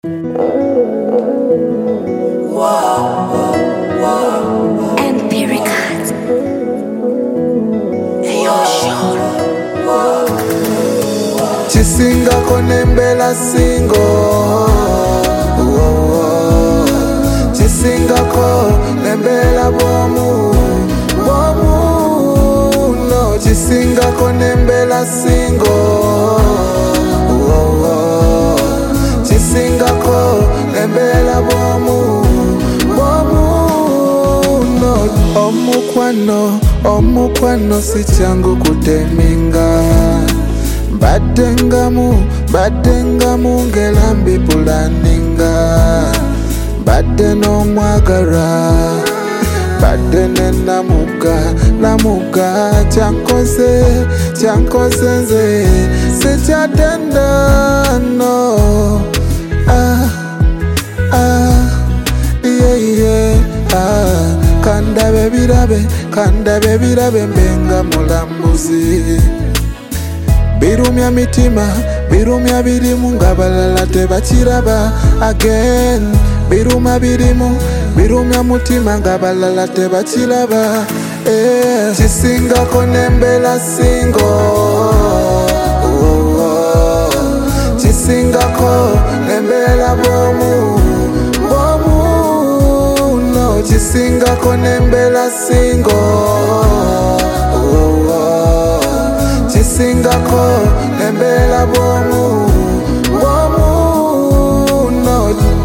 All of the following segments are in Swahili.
Chisinga konembela singo, chisinga konembela bomu, no. Chisinga konembela singo, chisinga konembela bomu, no. Omukwano si changu kuteminga. Badengamu ngelambi pulaninga. Bade no mwagara, bade ne namuga chankoze nze sechadenda no. Kanda bebirabe mbenga mulambuzi. Birumya mitima, birumya birimu ngabalala tebachiraba again. Birumya mutima ngabalala tebachiraba. Chisinga konembela singo, chisinga konembela bomu, no. Chisinga konembela singo, chisinga konembela bomu, no.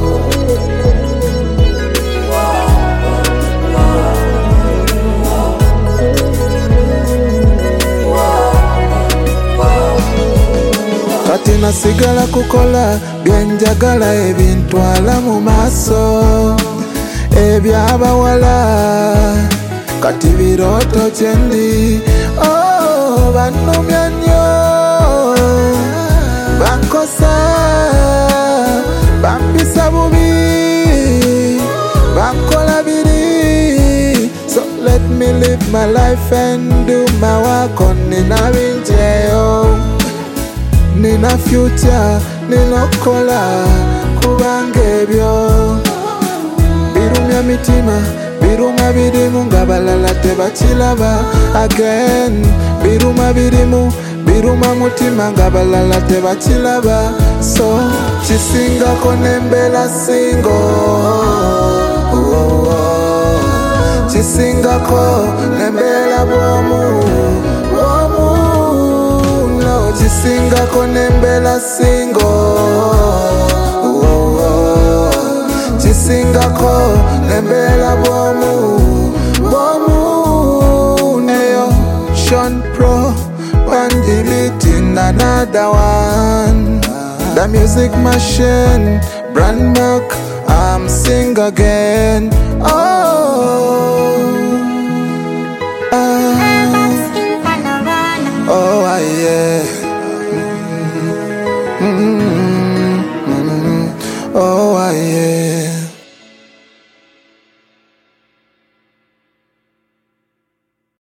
Kati nasigala kukola byenjagala ebintwala mu maaso ebyabawala. Kati biroto kyendi banumya nnyo, bankosa, bampisa bubi, bankola biri. So let me live my life and do my work on nina binjeyo. Nina future, nilokola kubanga ebyo. Birumya mitima, biruma birimu ngabalala tebachilaba again. Biruma mutima ngabalala tebachilaba. So chisinga konembela singo, chisinga konembela bomu, no. Chisinga konembela singo, chisinga konembela bomu, Eyo Sean Pro Pandilitin another one. The music machine, brand milk, I'm sing again. Oh yeah.